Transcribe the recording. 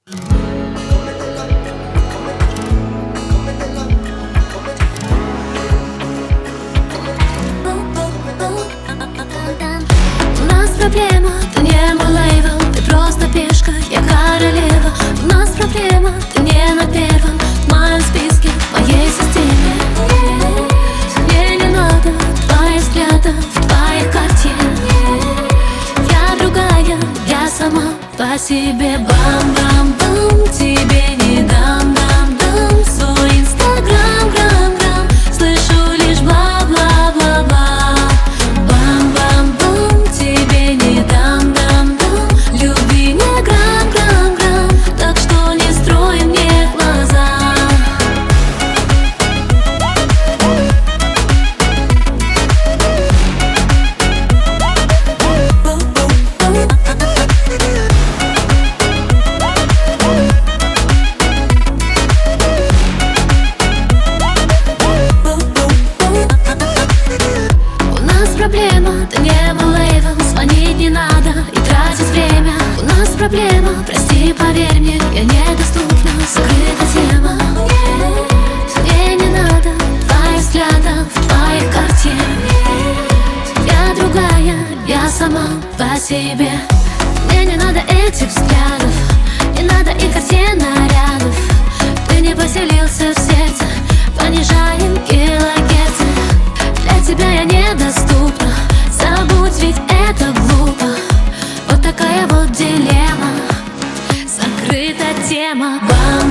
У нас проблема, ты не мой лейбл, ты просто пешка, я королева. У нас проблема, ты не на первом в моем списке, в моей системе. Мне не надо твоих взглядов, твоих картин. Я другая, я сама по себе. Бам-бам-бам, тебе не дам-дам-дам свой инстаграм, грам-грам. Слышу лишь бла-бла-бла-бла. Бам-бам-бам, тебе не дам-дам-дам любви не грам-грам-грам. Так что не строй мне глаза. Проблема, ты не был лейбл, звонить не надо и тратить время. У нас проблема, прости, поверь мне, я недоступна, закрыта тема. Мне не надо твоих взглядов, твоих картин. Я другая, я сама по себе. Мне не надо этих взглядов, не надо и картин, нарядов. Ты не поселился в сердце, понижаем килогерцы. Для тебя я недоступна, забудь, ведь это глупо. Вот такая вот дилемма, закрыта тема.